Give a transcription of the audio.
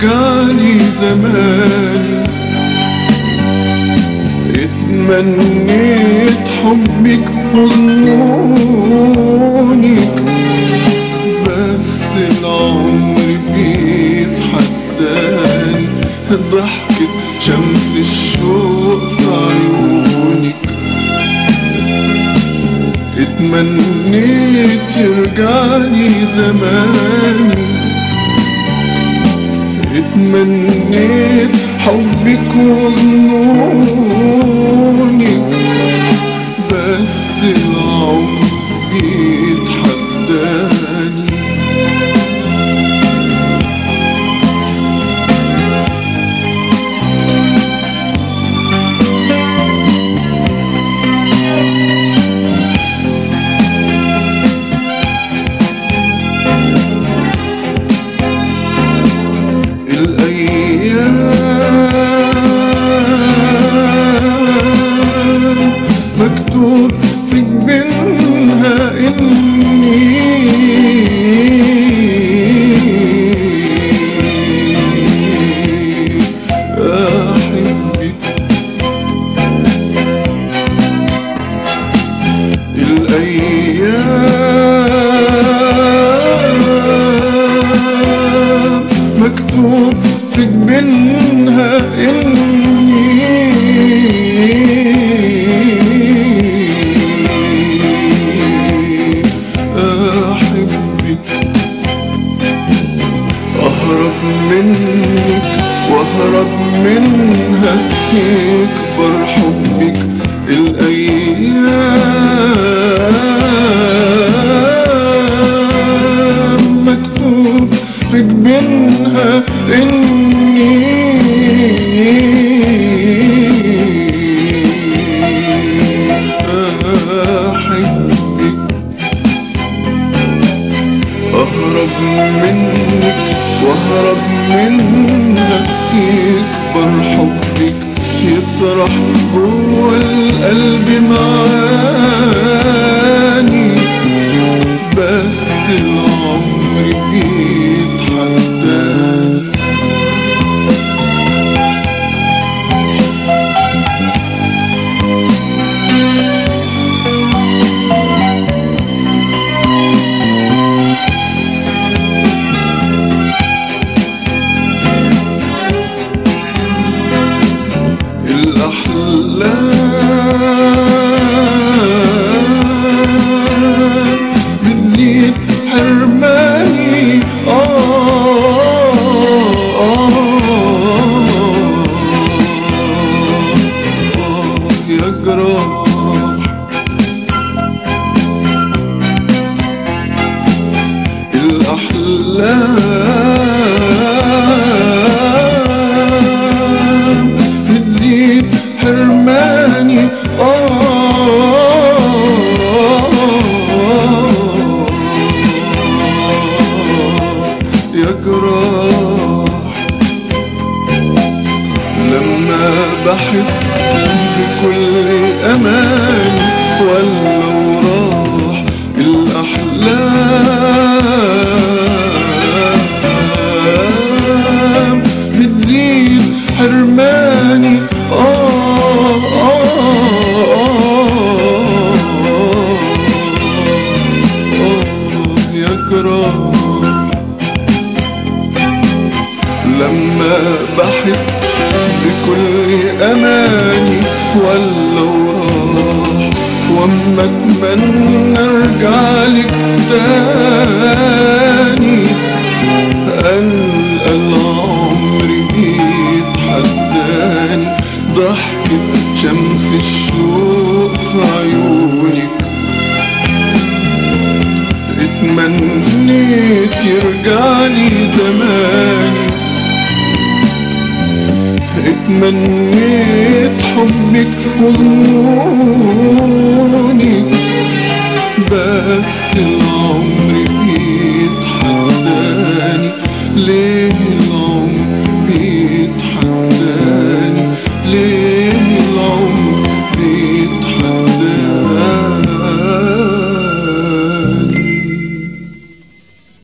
يرجعلي زماني. اتمنيت حبك وظنونك، بس العمر بيتحداني. ضحكة شمس الشوق في عيونك. اتمنيت يرجعلي زماني. اتمنيت حبك وظنونك، بس العمر بيتحداني. مكتوب في جبينها إني أحبك. الأيام مكتوب في جبينها إني أهرب منك وأهرب منها، يكبر حبك. الأيام مكتوب في جبينها إني أحبك. أهرب منك وأهرب منها، يكبر حبك. يطرح جوه القلب معاني، بس العمر بيتحداني. الأحلام بتزيد حرماني. يا جراح. الأحلام بتزيد حرماني. يا جراح. لما بحس بكل أماني ولو راح الأحلام بتزيد حرماني. يا جراح. لما بحس بكل أماني ولو راح، وأما أتمنى أرجعلك تاني، ألقى العمر بيتحداني. ضحكة شمس الشوق في عيونك. اتمنيت يرجعلي زماني. اتمنيت حبك وظنونك،